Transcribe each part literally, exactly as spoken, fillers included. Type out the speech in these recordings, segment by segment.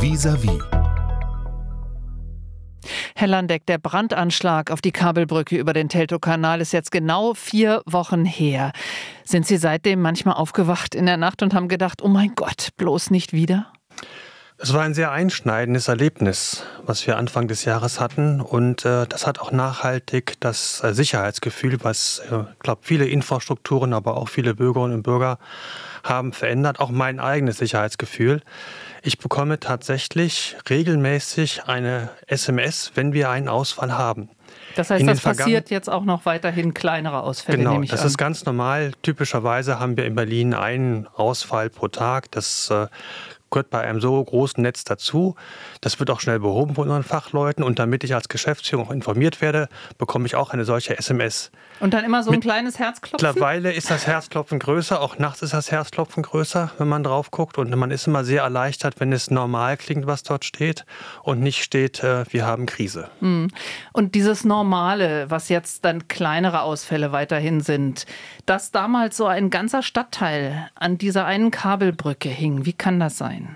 Vis-à-vis. Herr Landeck, der Brandanschlag auf die Kabelbrücke über den Teltowkanal ist jetzt genau vier Wochen her. Sind Sie seitdem manchmal aufgewacht in der Nacht und haben gedacht, oh mein Gott, bloß nicht wieder? Es war ein sehr einschneidendes Erlebnis, was wir Anfang des Jahres hatten. Und äh, das hat auch nachhaltig das äh, Sicherheitsgefühl, was, ich äh, glaube, viele Infrastrukturen, aber auch viele Bürgerinnen und Bürger haben verändert. Auch mein eigenes Sicherheitsgefühl. Ich bekomme tatsächlich regelmäßig eine S M S, wenn wir einen Ausfall haben. Das heißt, das passiert jetzt auch noch weiterhin kleinere Ausfälle, genau, nehme ich das an. ist ganz normal. Typischerweise haben wir in Berlin einen Ausfall pro Tag. Das äh, gehört bei einem so großen Netz dazu. Das wird auch schnell behoben von unseren Fachleuten. Und damit ich als Geschäftsführung auch informiert werde, bekomme ich auch eine solche S M S. Und dann immer so ein Mit kleines Herzklopfen? Mittlerweile ist das Herzklopfen größer. Auch nachts ist das Herzklopfen größer, wenn man drauf guckt. Und man ist immer sehr erleichtert, wenn es normal klingt, was dort steht. Und nicht steht, äh, wir haben Krise. Und dieses Normale, was jetzt dann kleinere Ausfälle weiterhin sind, dass damals so ein ganzer Stadtteil an dieser einen Kabelbrücke hing, wie kann das sein?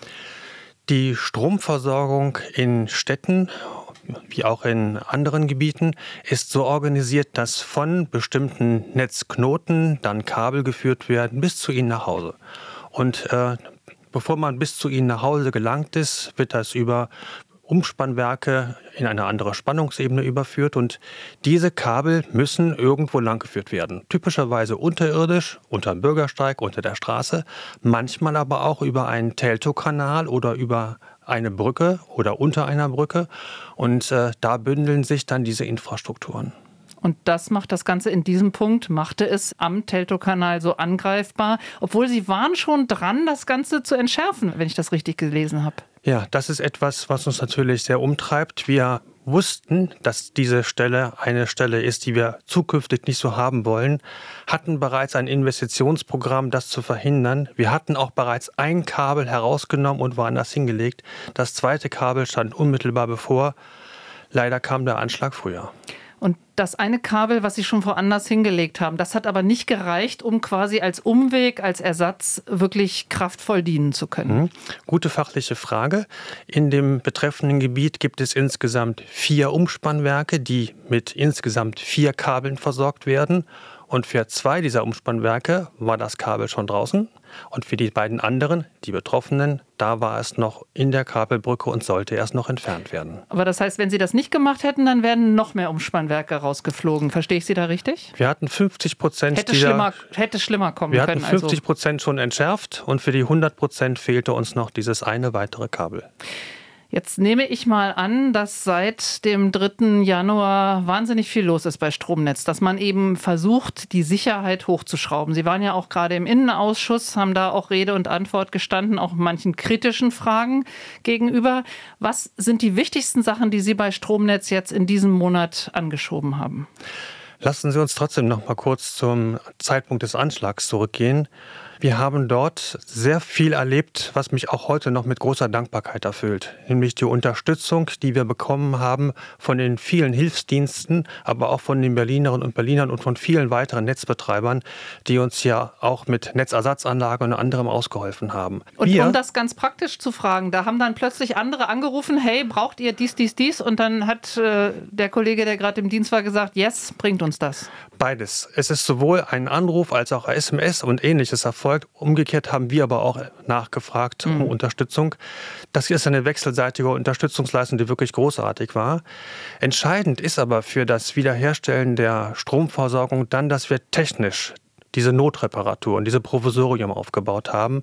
Die Stromversorgung in Städten, wie auch in anderen Gebieten, ist so organisiert, dass von bestimmten Netzknoten dann Kabel geführt werden bis zu Ihnen nach Hause. Und äh, bevor man bis zu Ihnen nach Hause gelangt ist, wird das über Umspannwerke in eine andere Spannungsebene überführt und diese Kabel müssen irgendwo langgeführt werden. Typischerweise unterirdisch, unter dem Bürgersteig, unter der Straße, manchmal aber auch über einen Teltowkanal oder über eine Brücke oder unter einer Brücke und äh, da bündeln sich dann diese Infrastrukturen. Und das macht das Ganze in diesem Punkt, machte es am Teltowkanal so angreifbar, obwohl Sie waren schon dran, das Ganze zu entschärfen, wenn ich das richtig gelesen habe. Ja, das ist etwas, was uns natürlich sehr umtreibt. Wir wussten, dass diese Stelle eine Stelle ist, die wir zukünftig nicht so haben wollen, hatten bereits ein Investitionsprogramm, das zu verhindern. Wir hatten auch bereits ein Kabel herausgenommen und woanders hingelegt. Das zweite Kabel stand unmittelbar bevor. Leider kam der Anschlag früher. Und das eine Kabel, was Sie schon woanders hingelegt haben, das hat aber nicht gereicht, um quasi als Umweg, als Ersatz wirklich kraftvoll dienen zu können. Mhm. Gute fachliche Frage. In dem betreffenden Gebiet gibt es insgesamt vier Umspannwerke, die mit insgesamt vier Kabeln versorgt werden. Und für zwei dieser Umspannwerke war das Kabel schon draußen. Und für die beiden anderen, die Betroffenen, da war es noch in der Kabelbrücke und sollte erst noch entfernt werden. Aber das heißt, wenn Sie das nicht gemacht hätten, dann wären noch mehr Umspannwerke rausgeflogen. Verstehe ich Sie da richtig? Wir hatten fünfzig Prozent hätte dieser, schlimmer, hätte schlimmer kommen wir können. hatten fünfzig Prozent schon entschärft und für die hundert Prozent fehlte uns noch dieses eine weitere Kabel. Jetzt nehme ich mal an, dass seit dem dritten Januar wahnsinnig viel los ist bei Stromnetz, dass man eben versucht, die Sicherheit hochzuschrauben. Sie waren ja auch gerade im Innenausschuss, haben da auch Rede und Antwort gestanden, auch manchen kritischen Fragen gegenüber. Was sind die wichtigsten Sachen, die Sie bei Stromnetz jetzt in diesem Monat angeschoben haben? Lassen Sie uns trotzdem noch mal kurz zum Zeitpunkt des Anschlags zurückgehen. Wir haben dort sehr viel erlebt, was mich auch heute noch mit großer Dankbarkeit erfüllt. Nämlich die Unterstützung, die wir bekommen haben von den vielen Hilfsdiensten, aber auch von den Berlinerinnen und Berlinern und von vielen weiteren Netzbetreibern, die uns ja auch mit Netzersatzanlagen und anderem ausgeholfen haben. Und wir, um das ganz praktisch zu fragen, da haben dann plötzlich andere angerufen, hey, braucht ihr dies, dies, dies? Und dann hat äh, der Kollege, der gerade im Dienst war, gesagt, yes, bringt uns das. Beides. Es ist sowohl ein Anruf als auch S M S und Ähnliches erfolgt. Umgekehrt haben wir aber auch nachgefragt um mhm. Unterstützung. Das hier ist eine wechselseitige Unterstützungsleistung, die wirklich großartig war. Entscheidend ist aber für das Wiederherstellen der Stromversorgung dann, dass wir technisch diese Notreparatur und diese Provisorium aufgebaut haben.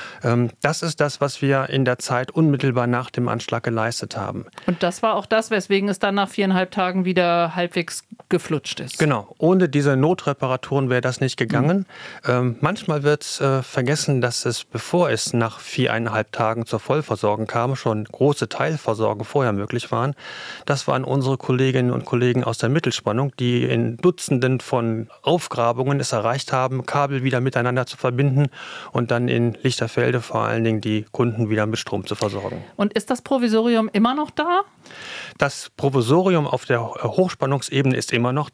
Das ist das, was wir in der Zeit unmittelbar nach dem Anschlag geleistet haben. Und das war auch das, weswegen es dann nach viereinhalb Tagen wieder halbwegs geflutscht ist. Genau. Ohne diese Notreparaturen wäre das nicht gegangen. Mhm. Ähm, manchmal wird äh, vergessen, dass es, bevor es nach viereinhalb Tagen zur Vollversorgung kam, schon große Teilversorgung vorher möglich waren. Das waren unsere Kolleginnen und Kollegen aus der Mittelspannung, die in Dutzenden von Aufgrabungen es erreicht haben, Kabel wieder miteinander zu verbinden und dann in Lichterfelde vor allen Dingen die Kunden wieder mit Strom zu versorgen. Und ist das Provisorium immer noch da? Das Provisorium auf der Hochspannungsebene ist immer noch da.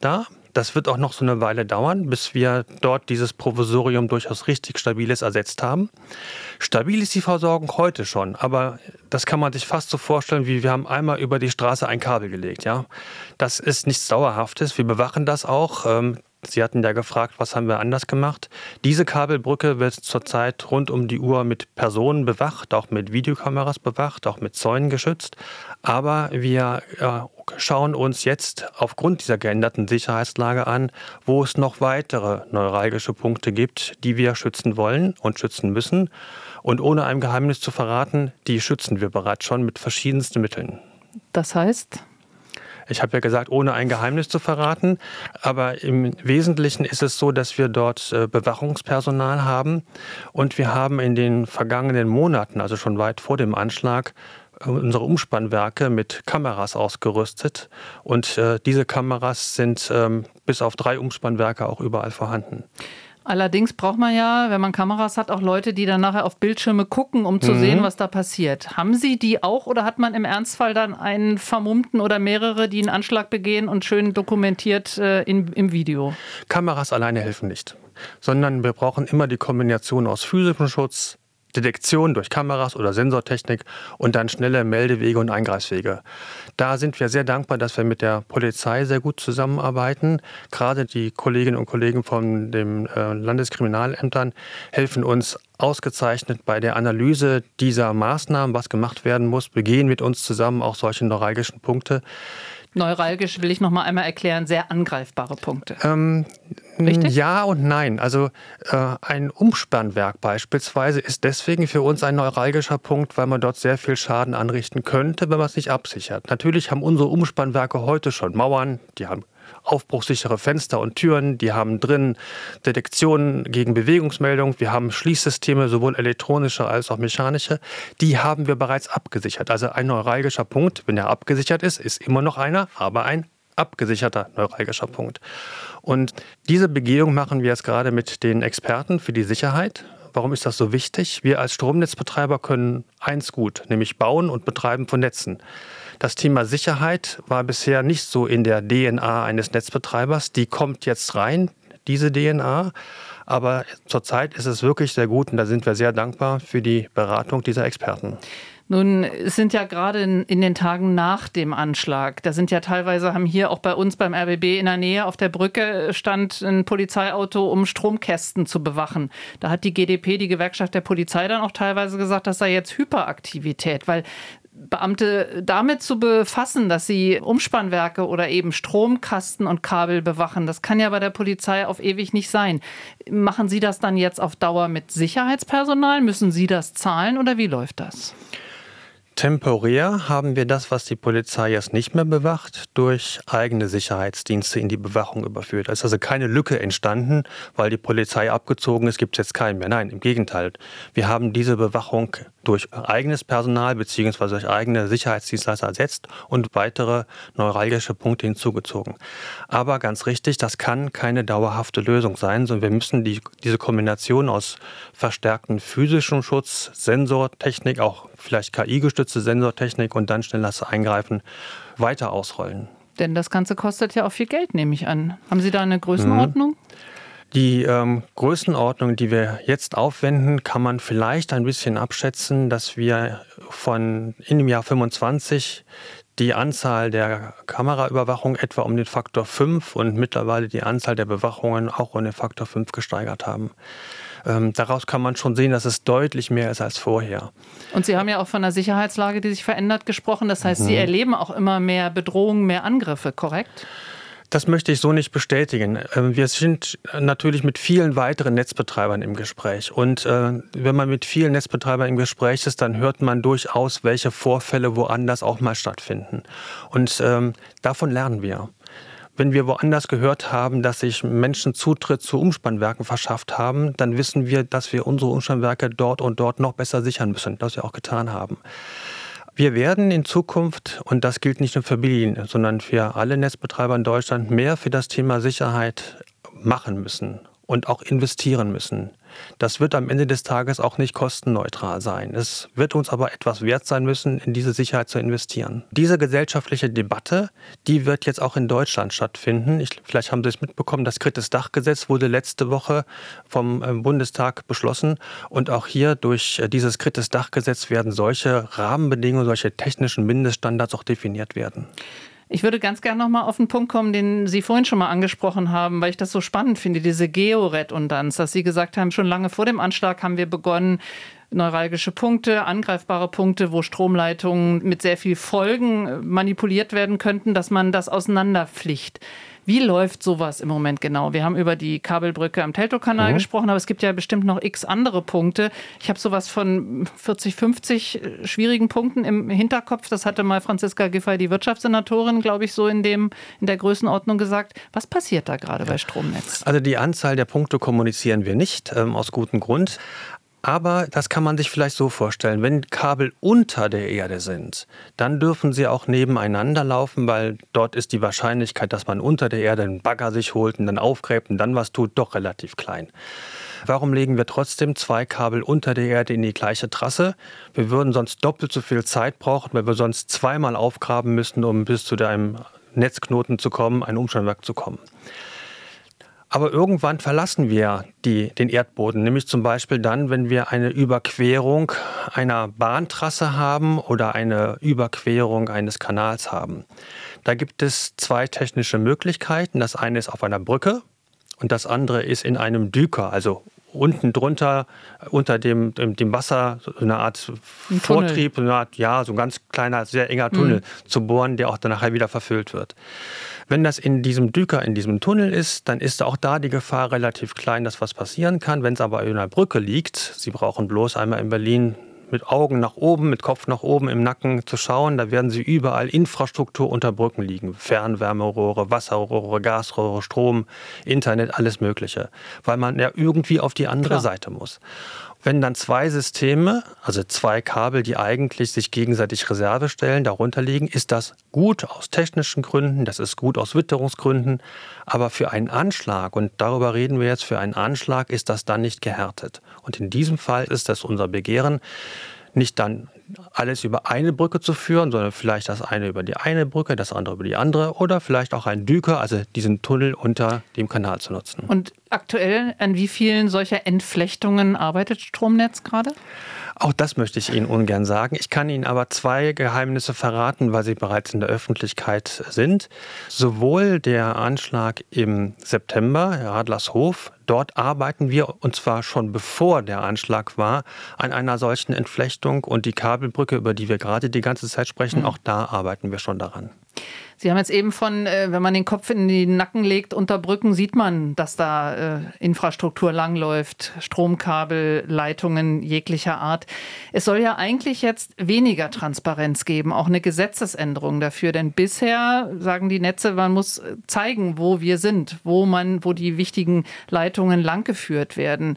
Das wird auch noch so eine Weile dauern, bis wir dort dieses Provisorium durchaus richtig Stabiles ersetzt haben. Stabil ist die Versorgung heute schon, aber das kann man sich fast so vorstellen, wie wir haben einmal über die Straße ein Kabel gelegt. Ja? Das ist nichts Dauerhaftes. Wir bewachen das auch. Sie hatten ja gefragt, was haben wir anders gemacht. Diese Kabelbrücke wird zurzeit rund um die Uhr mit Personen bewacht, auch mit Videokameras bewacht, auch mit Zäunen geschützt. Aber wir äh, schauen uns jetzt aufgrund dieser geänderten Sicherheitslage an, wo es noch weitere neuralgische Punkte gibt, die wir schützen wollen und schützen müssen. Und ohne ein Geheimnis zu verraten, die schützen wir bereits schon mit verschiedensten Mitteln. Das heißt? Ich habe ja gesagt, ohne ein Geheimnis zu verraten, aber im Wesentlichen ist es so, dass wir dort Bewachungspersonal haben und wir haben in den vergangenen Monaten, also schon weit vor dem Anschlag, unsere Umspannwerke mit Kameras ausgerüstet und diese Kameras sind bis auf drei Umspannwerke auch überall vorhanden. Allerdings braucht man ja, wenn man Kameras hat, auch Leute, die dann nachher auf Bildschirme gucken, um zu mhm. sehen, was da passiert. Haben Sie die auch oder hat man im Ernstfall dann einen Vermummten oder mehrere, die einen Anschlag begehen und schön dokumentiert äh, in, im Video? Kameras alleine helfen nicht, sondern wir brauchen immer die Kombination aus physischem Schutz, Detektion durch Kameras oder Sensortechnik und dann schnelle Meldewege und Eingreifswege. Da sind wir sehr dankbar, dass wir mit der Polizei sehr gut zusammenarbeiten. Gerade die Kolleginnen und Kollegen von den äh, Landeskriminalämtern helfen uns ausgezeichnet bei der Analyse dieser Maßnahmen, was gemacht werden muss, begehen mit uns zusammen auch solche neuralgischen Punkte. Neuralgisch will ich noch mal einmal erklären, sehr angreifbare Punkte. Ähm, Richtig? Ja und nein. Also äh, ein Umspannwerk beispielsweise ist deswegen für uns ein neuralgischer Punkt, weil man dort sehr viel Schaden anrichten könnte, wenn man es nicht absichert. Natürlich haben unsere Umspannwerke heute schon Mauern, die haben aufbruchssichere Fenster und Türen, die haben drin Detektionen gegen Bewegungsmeldung, wir haben Schließsysteme, sowohl elektronische als auch mechanische, die haben wir bereits abgesichert. Also ein neuralgischer Punkt, wenn er abgesichert ist, ist immer noch einer, aber ein abgesicherter neuralgischer Punkt. Und diese Begehung machen wir jetzt gerade mit den Experten für die Sicherheit. Warum ist das so wichtig? Wir als Stromnetzbetreiber können eins gut, nämlich bauen und betreiben von Netzen. Das Thema Sicherheit war bisher nicht so in der D N A eines Netzbetreibers. Die kommt jetzt rein, diese D N A. Aber zurzeit ist es wirklich sehr gut und da sind wir sehr dankbar für die Beratung dieser Experten. Nun, es sind ja gerade in, in den Tagen nach dem Anschlag, da sind ja teilweise, haben hier auch bei uns beim R B B in der Nähe auf der Brücke stand ein Polizeiauto, um Stromkästen zu bewachen. Da hat die G d P, die Gewerkschaft der Polizei, dann auch teilweise gesagt, das sei jetzt Hyperaktivität, weil Beamte damit zu befassen, dass sie Umspannwerke oder eben Stromkasten und Kabel bewachen, das kann ja bei der Polizei auf ewig nicht sein. Machen Sie das dann jetzt auf Dauer mit Sicherheitspersonal? Müssen Sie das zahlen oder wie läuft das? Temporär haben wir das, was die Polizei jetzt nicht mehr bewacht, durch eigene Sicherheitsdienste in die Bewachung überführt. Es ist also keine Lücke entstanden, weil die Polizei abgezogen ist, gibt es jetzt keinen mehr. Nein, im Gegenteil. Wir haben diese Bewachung durch eigenes Personal bzw. durch eigene Sicherheitsdienstleister ersetzt und weitere neuralgische Punkte hinzugezogen. Aber ganz richtig, das kann keine dauerhafte Lösung sein, sondern wir müssen die, diese Kombination aus verstärktem physischem Schutz, Sensortechnik, auch vielleicht K I-gestützte Sensortechnik und dann schnelles Eingreifen weiter ausrollen. Denn das Ganze kostet ja auch viel Geld, nehme ich an. Haben Sie da eine Größenordnung? Mhm. Die ähm, Größenordnung, die wir jetzt aufwenden, kann man vielleicht ein bisschen abschätzen, dass wir von in dem Jahr fünfundzwanzig die Anzahl der Kameraüberwachung etwa um den Faktor fünf und mittlerweile die Anzahl der Bewachungen auch um den Faktor fünf gesteigert haben. Ähm, daraus kann man schon sehen, dass es deutlich mehr ist als vorher. Und Sie haben ja auch von der Sicherheitslage, die sich verändert, gesprochen. Das heißt, mhm. Sie erleben auch immer mehr Bedrohungen, mehr Angriffe, korrekt? Das möchte ich so nicht bestätigen. Wir sind natürlich mit vielen weiteren Netzbetreibern im Gespräch. Und äh, wenn man mit vielen Netzbetreibern im Gespräch ist, dann hört man durchaus, welche Vorfälle woanders auch mal stattfinden. Und ähm, davon lernen wir. Wenn wir woanders gehört haben, dass sich Menschen Zutritt zu Umspannwerken verschafft haben, dann wissen wir, dass wir unsere Umspannwerke dort und dort noch besser sichern müssen, das wir auch getan haben. Wir werden in Zukunft, und das gilt nicht nur für Berlin, sondern für alle Netzbetreiber in Deutschland, mehr für das Thema Sicherheit machen müssen und auch investieren müssen. Das wird am Ende des Tages auch nicht kostenneutral sein. Es wird uns aber etwas wert sein müssen, in diese Sicherheit zu investieren. Diese gesellschaftliche Debatte, die wird jetzt auch in Deutschland stattfinden. Ich, vielleicht haben Sie es mitbekommen, das drittes Dachgesetz wurde letzte Woche vom Bundestag beschlossen. Und auch hier durch dieses drittes Dachgesetz werden solche Rahmenbedingungen, solche technischen Mindeststandards auch definiert werden. Ich würde ganz gerne noch mal auf den Punkt kommen, den Sie vorhin schon mal angesprochen haben, weil ich das so spannend finde, diese Georedundanz, dass Sie gesagt haben, schon lange vor dem Anschlag haben wir begonnen, neuralgische Punkte, angreifbare Punkte, wo Stromleitungen mit sehr viel Folgen manipuliert werden könnten, dass man das auseinanderpflicht. Wie läuft sowas im Moment genau? Wir haben über die Kabelbrücke am Teltowkanal mhm. gesprochen, aber es gibt ja bestimmt noch x andere Punkte. Ich habe sowas von vierzig, fünfzig schwierigen Punkten im Hinterkopf. Das hatte mal Franziska Giffey, die Wirtschaftssenatorin, glaube ich, so in, dem, in der Größenordnung gesagt. Was passiert da gerade bei Stromnetz? Also die Anzahl der Punkte kommunizieren wir nicht, ähm, aus gutem Grund. Aber das kann man sich vielleicht so vorstellen, wenn Kabel unter der Erde sind, dann dürfen sie auch nebeneinander laufen, weil dort ist die Wahrscheinlichkeit, dass man unter der Erde einen Bagger sich holt und dann aufgräbt und dann was tut, doch relativ klein. Warum legen wir trotzdem zwei Kabel unter der Erde in die gleiche Trasse? Wir würden sonst doppelt so viel Zeit brauchen, weil wir sonst zweimal aufgraben müssten, um bis zu einem Netzknoten zu kommen, ein Umspannwerk zu kommen. Aber irgendwann verlassen wir die, den Erdboden, nämlich zum Beispiel dann, wenn wir eine Überquerung einer Bahntrasse haben oder eine Überquerung eines Kanals haben. Da gibt es zwei technische Möglichkeiten. Das eine ist auf einer Brücke und das andere ist in einem Düker, also unten drunter, unter dem, dem, dem Wasser, so eine Art ein Vortrieb, so eine Art, ja, so ein ganz kleiner, sehr enger Tunnel mhm. zu bohren, der auch dann nachher wieder verfüllt wird. Wenn das in diesem Düker, in diesem Tunnel ist, dann ist auch da die Gefahr relativ klein, dass was passieren kann. Wenn es aber in einer Brücke liegt, Sie brauchen bloß einmal in Berlin mit Augen nach oben, mit Kopf nach oben im Nacken zu schauen, da werden Sie überall Infrastruktur unter Brücken liegen. Fernwärmerohre, Wasserrohre, Gasrohre, Strom, Internet, alles Mögliche. Weil man ja irgendwie auf die andere Klar. Seite muss. Wenn dann zwei Systeme, also zwei Kabel, die eigentlich sich gegenseitig Reserve stellen, darunter liegen, ist das gut aus technischen Gründen, das ist gut aus Witterungsgründen, aber für einen Anschlag, und darüber reden wir jetzt, für einen Anschlag ist das dann nicht gehärtet. Und in diesem Fall ist das unser Begehren, nicht dann alles über eine Brücke zu führen, sondern vielleicht das eine über die eine Brücke, das andere über die andere oder vielleicht auch ein Düker, also diesen Tunnel unter dem Kanal zu nutzen. Und aktuell an wie vielen solcher Entflechtungen arbeitet Stromnetz gerade? Auch das möchte ich Ihnen ungern sagen. Ich kann Ihnen aber zwei Geheimnisse verraten, weil sie bereits in der Öffentlichkeit sind. Sowohl der Anschlag im September, Herr Adlershof, dort arbeiten wir, und zwar schon bevor der Anschlag war, an einer solchen Entflechtung. Und die Kabelbrücke, über die wir gerade die ganze Zeit sprechen, mhm. auch da arbeiten wir schon daran. Sie haben jetzt eben von, wenn man den Kopf in den Nacken legt, unter Brücken sieht man, dass da äh, Infrastruktur langläuft, Stromkabel, Leitungen jeglicher Art. Es soll ja eigentlich jetzt weniger Transparenz geben, auch eine Gesetzesänderung dafür. Denn bisher sagen die Netze, man muss zeigen, wo wir sind, wo man, wo die wichtigen Leitungen langgeführt werden.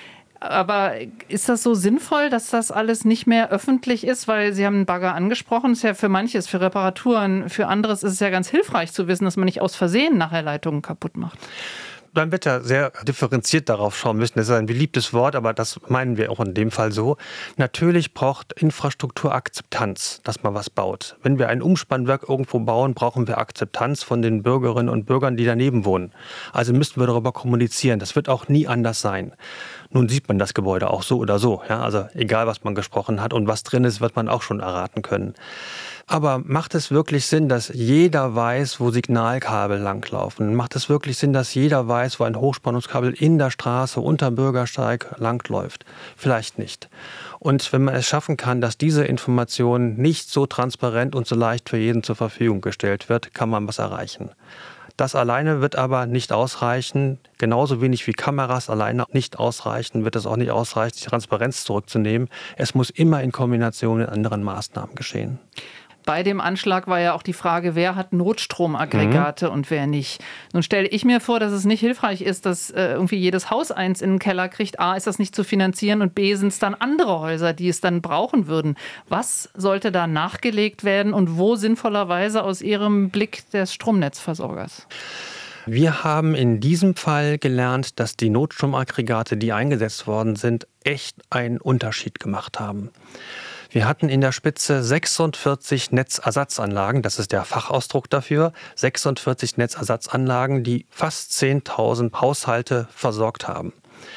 Aber ist das so sinnvoll, dass das alles nicht mehr öffentlich ist? Weil Sie haben einen Bagger angesprochen, ist ja für manches, für Reparaturen, für anderes ist es ja ganz hilfreich zu wissen, dass man nicht aus Versehen nachher Leitungen kaputt macht. Dann wird ja sehr differenziert darauf schauen müssen. Das ist ein beliebtes Wort, aber das meinen wir auch in dem Fall so. Natürlich braucht Infrastruktur Akzeptanz, dass man was baut. Wenn wir ein Umspannwerk irgendwo bauen, brauchen wir Akzeptanz von den Bürgerinnen und Bürgern, die daneben wohnen. Also müssten wir darüber kommunizieren. Das wird auch nie anders sein. Nun sieht man das Gebäude auch so oder so. Ja? Also egal, was man gesprochen hat und was drin ist, wird man auch schon erraten können. Aber macht es wirklich Sinn, dass jeder weiß, wo Signalkabel langlaufen? Macht es wirklich Sinn, dass jeder weiß, wo ein Hochspannungskabel in der Straße unterm Bürgersteig langläuft? Vielleicht nicht. Und wenn man es schaffen kann, dass diese Information nicht so transparent und so leicht für jeden zur Verfügung gestellt wird, kann man was erreichen. Das alleine wird aber nicht ausreichen, genauso wenig wie Kameras alleine nicht ausreichen, wird es auch nicht ausreichen, die Transparenz zurückzunehmen. Es muss immer in Kombination mit anderen Maßnahmen geschehen. Bei dem Anschlag war ja auch die Frage, wer hat Notstromaggregate mhm. und wer nicht. Nun stelle ich mir vor, dass es nicht hilfreich ist, dass äh, irgendwie jedes Haus eins in den Keller kriegt. A, ist das nicht zu finanzieren und B, sind es dann andere Häuser, die es dann brauchen würden. Was sollte da nachgelegt werden und wo sinnvollerweise aus Ihrem Blick des Stromnetzversorgers? Wir haben in diesem Fall gelernt, dass die Notstromaggregate, die eingesetzt worden sind, echt einen Unterschied gemacht haben. Wir hatten in der Spitze sechsundvierzig Netzersatzanlagen, das ist der Fachausdruck dafür, sechsundvierzig Netzersatzanlagen, die fast zehntausend Haushalte versorgt haben.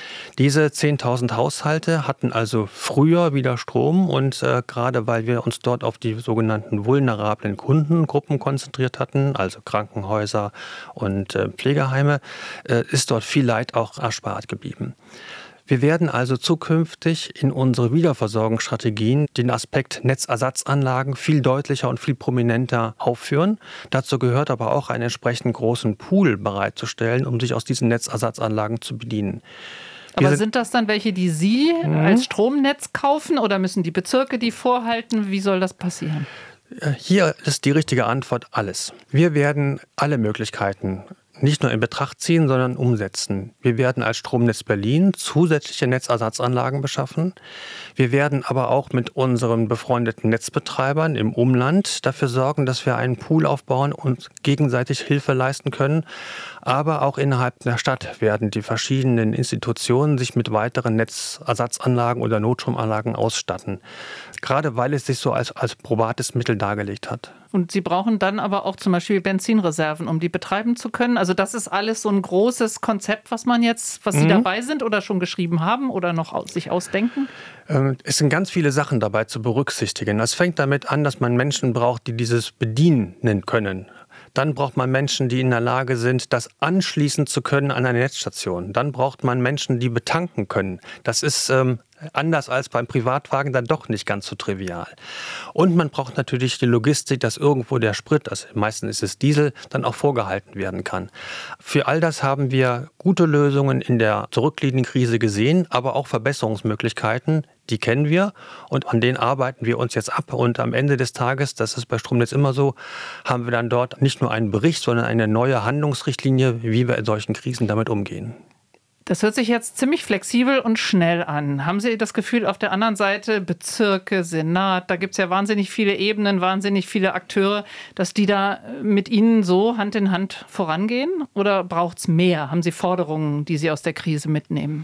Diese zehntausend Haushalte hatten also früher wieder Strom und äh, gerade weil wir uns dort auf die sogenannten vulnerablen Kundengruppen konzentriert hatten, also Krankenhäuser und äh, Pflegeheime, äh, ist dort viel Leid auch erspart geblieben. Wir werden also zukünftig in unsere Wiederversorgungsstrategien den Aspekt Netzersatzanlagen viel deutlicher und viel prominenter aufführen. Dazu gehört aber auch einen entsprechend großen Pool bereitzustellen, um sich aus diesen Netzersatzanlagen zu bedienen. Aber sind das dann welche, die Sie mhm. als Stromnetz kaufen oder müssen die Bezirke die vorhalten? Wie soll das passieren? Hier ist die richtige Antwort alles. Wir werden alle Möglichkeiten nicht nur in Betracht ziehen, sondern umsetzen. Wir werden als Stromnetz Berlin zusätzliche Netzersatzanlagen beschaffen. Wir werden aber auch mit unseren befreundeten Netzbetreibern im Umland dafür sorgen, dass wir einen Pool aufbauen und gegenseitig Hilfe leisten können. Aber auch innerhalb der Stadt werden die verschiedenen Institutionen sich mit weiteren Netzersatzanlagen oder Notstromanlagen ausstatten. Gerade weil es sich so als, als probates Mittel dargelegt hat. Und Sie brauchen dann aber auch zum Beispiel Benzinreserven, um die betreiben zu können. Also das ist alles so ein großes Konzept, was man jetzt, was Sie mhm. dabei sind oder schon geschrieben haben oder noch aus, sich ausdenken? Es sind ganz viele Sachen dabei zu berücksichtigen. Das fängt damit an, dass man Menschen braucht, die dieses bedienen können. Dann braucht man Menschen, die in der Lage sind, das anschließen zu können an eine Netzstation. Dann braucht man Menschen, die betanken können. Das ist ähm, anders als beim Privatwagen dann doch nicht ganz so trivial. Und man braucht natürlich die Logistik, dass irgendwo der Sprit, also meistens ist es Diesel, dann auch vorgehalten werden kann. Für all das haben wir gute Lösungen in der zurückliegenden Krise gesehen, aber auch Verbesserungsmöglichkeiten. Die kennen wir und an denen arbeiten wir uns jetzt ab. Und am Ende des Tages, das ist bei Stromnetz immer so, haben wir dann dort nicht nur einen Bericht, sondern eine neue Handlungsrichtlinie, wie wir in solchen Krisen damit umgehen. Das hört sich jetzt ziemlich flexibel und schnell an. Haben Sie das Gefühl, auf der anderen Seite Bezirke, Senat, da gibt es ja wahnsinnig viele Ebenen, wahnsinnig viele Akteure, dass die da mit Ihnen so Hand in Hand vorangehen? Oder braucht es mehr? Haben Sie Forderungen, die Sie aus der Krise mitnehmen?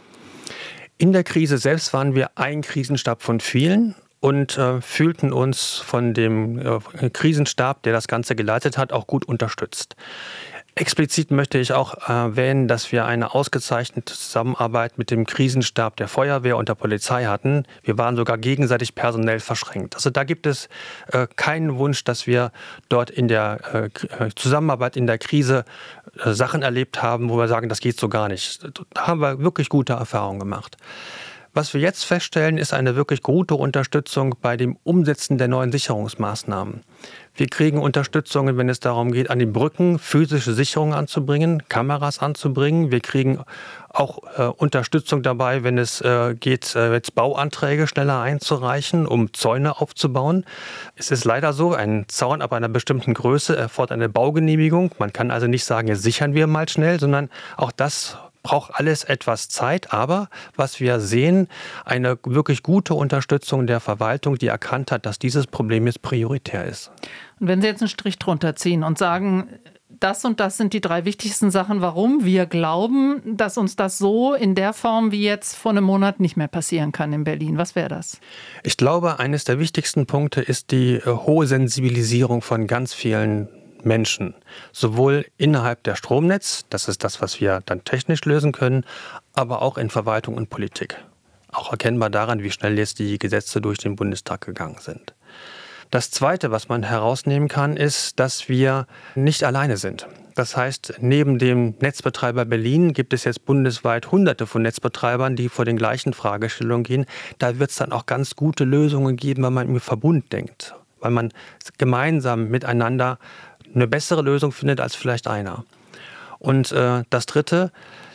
In der Krise selbst waren wir ein Krisenstab von vielen und äh, fühlten uns von dem äh, Krisenstab, der das Ganze geleitet hat, auch gut unterstützt. Explizit möchte ich auch erwähnen, dass wir eine ausgezeichnete Zusammenarbeit mit dem Krisenstab der Feuerwehr und der Polizei hatten. Wir waren sogar gegenseitig personell verschränkt. Also da gibt es äh, keinen Wunsch, dass wir dort in der äh, Zusammenarbeit in der Krise äh, Sachen erlebt haben, wo wir sagen, das geht so gar nicht. Da haben wir wirklich gute Erfahrungen gemacht. Was wir jetzt feststellen, ist eine wirklich gute Unterstützung bei dem Umsetzen der neuen Sicherungsmaßnahmen. Wir kriegen Unterstützung, wenn es darum geht, an den Brücken physische Sicherungen anzubringen, Kameras anzubringen. Wir kriegen auch äh, Unterstützung dabei, wenn es äh, geht, äh, jetzt Bauanträge schneller einzureichen, um Zäune aufzubauen. Es ist leider so, ein Zaun ab einer bestimmten Größe erfordert eine Baugenehmigung. Man kann also nicht sagen, jetzt sichern wir mal schnell, sondern auch das braucht alles etwas Zeit, aber was wir sehen, eine wirklich gute Unterstützung der Verwaltung, die erkannt hat, dass dieses Problem jetzt prioritär ist. Und wenn Sie jetzt einen Strich drunter ziehen und sagen, das und das sind die drei wichtigsten Sachen, warum wir glauben, dass uns das so in der Form wie jetzt vor einem Monat nicht mehr passieren kann in Berlin. Was wäre das? Ich glaube, eines der wichtigsten Punkte ist die hohe Sensibilisierung von ganz vielen Menschen, sowohl innerhalb der Stromnetz, das ist das, was wir dann technisch lösen können, aber auch in Verwaltung und Politik. Auch erkennbar daran, wie schnell jetzt die Gesetze durch den Bundestag gegangen sind. Das Zweite, was man herausnehmen kann, ist, dass wir nicht alleine sind. Das heißt, neben dem Netzbetreiber Berlin gibt es jetzt bundesweit Hunderte von Netzbetreibern, die vor den gleichen Fragestellungen gehen. Da wird es dann auch ganz gute Lösungen geben, wenn man im Verbund denkt, weil man gemeinsam miteinander eine bessere Lösung findet als vielleicht einer. Und äh, das Dritte,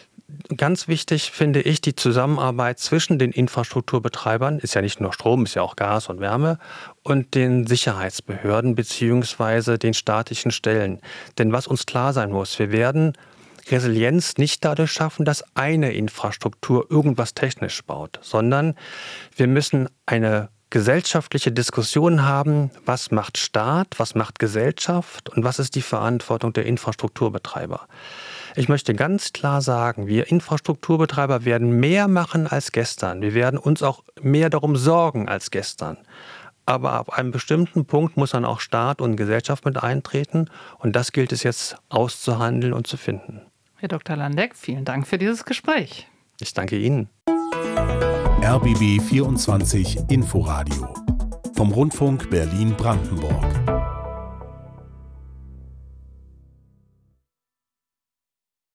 ganz wichtig finde ich, die Zusammenarbeit zwischen den Infrastrukturbetreibern, ist ja nicht nur Strom, ist ja auch Gas und Wärme, und den Sicherheitsbehörden bzw. den staatlichen Stellen. Denn was uns klar sein muss, wir werden Resilienz nicht dadurch schaffen, dass eine Infrastruktur irgendwas technisch baut, sondern wir müssen eine gesellschaftliche Diskussion haben, was macht Staat, was macht Gesellschaft und was ist die Verantwortung der Infrastrukturbetreiber. Ich möchte ganz klar sagen, wir Infrastrukturbetreiber werden mehr machen als gestern. Wir werden uns auch mehr darum sorgen als gestern. Aber ab einem bestimmten Punkt muss dann auch Staat und Gesellschaft mit eintreten. Und das gilt es jetzt auszuhandeln und zu finden. Herr Doktor Landeck, vielen Dank für dieses Gespräch. Ich danke Ihnen. R B B vierundzwanzig Inforadio vom Rundfunk Berlin-Brandenburg.